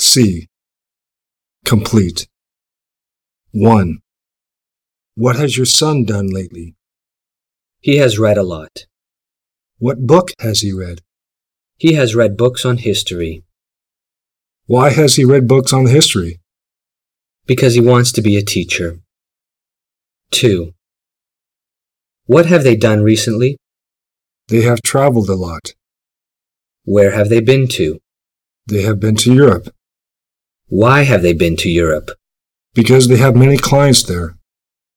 C. Complete. 1. What has your son done lately? He has read a lot. What book has he read? He has read books on history. Why has he read books on history? Because he wants to be a teacher. 2. What have they done recently? They have traveled a lot. Where have they been to? They have been to Europe. Why have they been to Europe? Because they have many clients there.